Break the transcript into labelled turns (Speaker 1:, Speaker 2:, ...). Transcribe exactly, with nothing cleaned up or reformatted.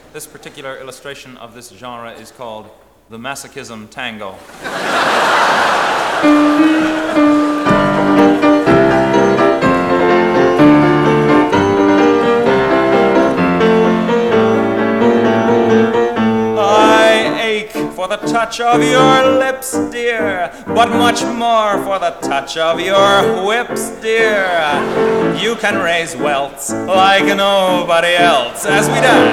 Speaker 1: This particular illustration of this genre is called the Masochism Tango. For the touch of your lips, dear, but much more for the touch of your whips, dear. You can raise welts like nobody else as we dance.